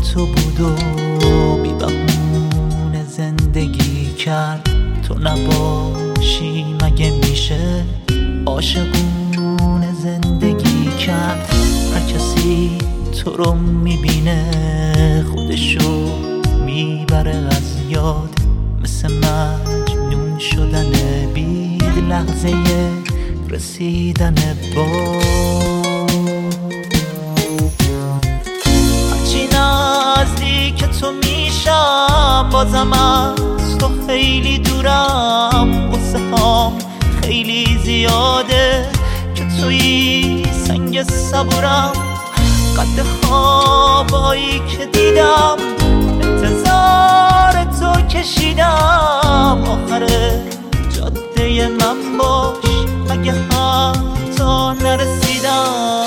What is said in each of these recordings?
تو بود و بی بهونه زندگی کرد. تو نباشی مگه میشه عاشقونه زندگی کرد؟ هر کسی تو رو میبینه خودشو میبره از یاد، مثل مجنون شدن بید لحظه رسیدن با. هرچی نزدیک تو میشم بازم از تو خیلی دورم. قصه هام خیلی زیاده که توی سنگ صبورم. قد خوابایی که دیدم انتظار تو کشیدم. آخر جاده من باش اگه حتی نرسیدم.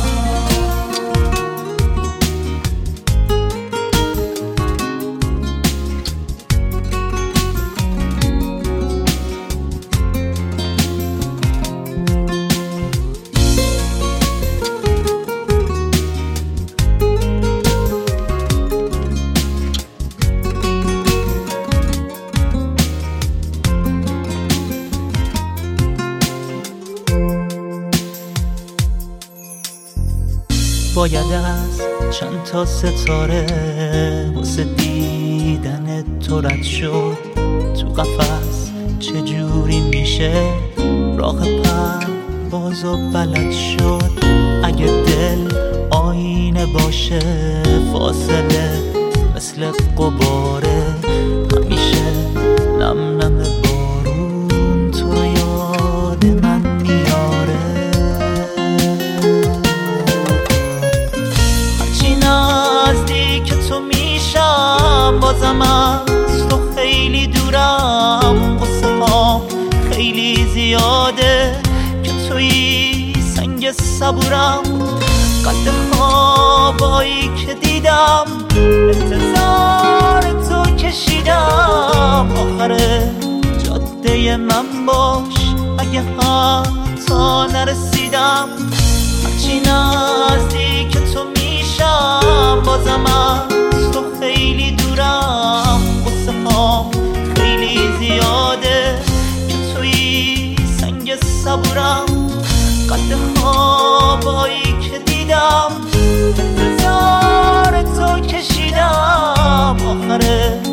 باید از چند تا ستاره واسه دیدن تو رد شد. تو قفس چجوری میشه راه پرواز و بلد شد؟ اگه دل آینه باشه فاصله مثل قباره، همیشه نم نم بارون تو رو یاد من میاره. نزدیک تو میشم بازم از تو خیلی دورم. قصه هام خیلی زیاده که توی سنگ صبورم. قد خوابایی که دیدم انتظار تو کشیدم. آخر جاده من باش اگه حتی نرسیدم. هرچی نزدیک تو میشم بازم از تو خیلی دورم. قصه هام خیلی زیاده که توی سنگ صبورم. قد خوابایی که دیدم انتظار تو کشیدم. آخر